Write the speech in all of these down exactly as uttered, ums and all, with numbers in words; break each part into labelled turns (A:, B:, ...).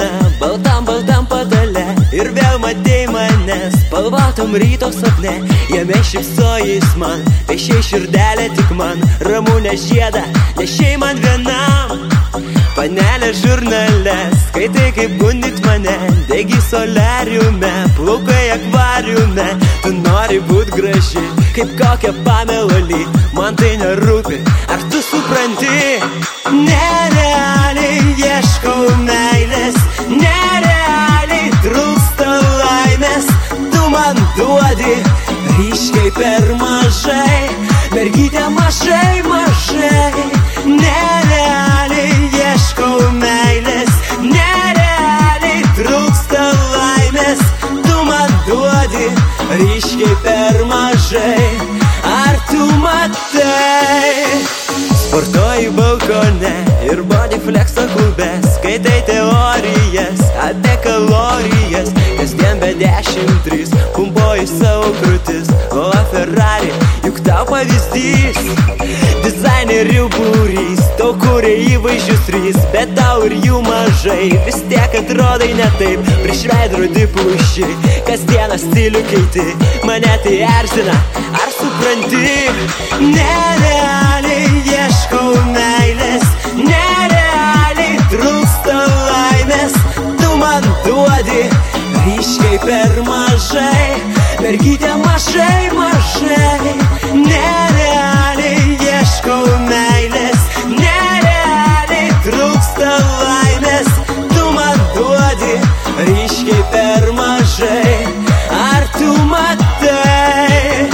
A: dieną, baltam, baltam padale. Ir vėl matei mane, spalvotam ryto sapne. Jame šypsojais man, piešiai širdelė tik man. Ramunę žiedą, nešiai man vienam. Panelė žurnale, skaitai kaip gundyt mane. Degi solariume, plaukai akvariume. Tu nori būt graži, kaip kokia Pamela Lee. Man tai nerūpi, ar tu supranti? Nerealiai ieškau meilės, nerealiai trūksta laimės. Tu man duodi ryškiai per mažai, mergytė mažai, mažai. Nerealiai ieškau meilės, nerealiai trūksta laimės. Tu man duodi ryškiai per mažai, ar tu matai? Sportuoji balkone ir bodyflexo klube. Skaitai teorijas apie kalorijas. Kasdien be dešimt trys pumpuoji savo krūtis. O Ferrari juk tau pavyzdys. Dizainerių būrys, tau kuria įvaizdžius trys. Bet tau ir jų mažai, vis tiek atrodai ne taip. Prieš veidrodį pluši, kasdieną stilių keiti. Mane tai erzina, ar supranti? Nerealiai ieškau meilės, nerealiai trūksta laimės. Tu man duodi ryškiai per mažai, mergytė mažai, mažai. Nerealiai ieškau meilės, nerealiai trūksta laimės. Tu man duodi ryškiai per mažai, ar tu matai?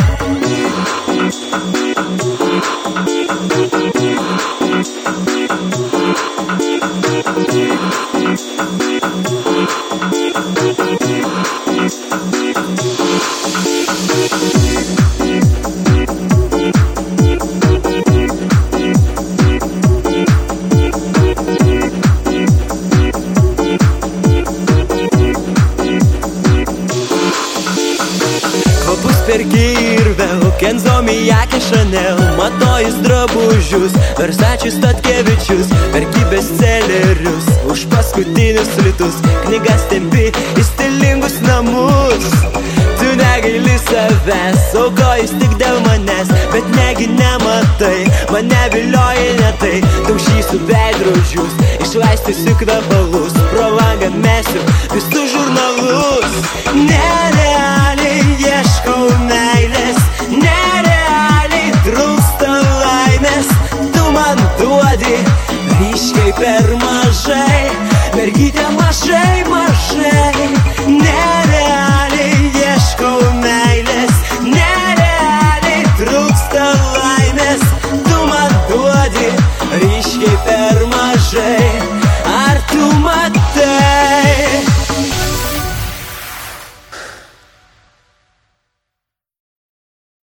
A: Perki ir vėl Kenzo, Miyake, Chanel. Matojus drabužius, Versace, Statkevičius. Perki bestsellerius už paskutinius litus. Knygas tempi į stilingus namus. Tu negaili savęs, aukojus tik dėl manęs. Bet negi nematai, mane vilioja ne tai. Daužysiu veidrodžius, išlaistysiu kvepalus. Pro langą mesiu visus žurnalus. Nerealiai ieškau meilės, nerealiai trūksta laimės. Tu man duodi ryškiai per mažai,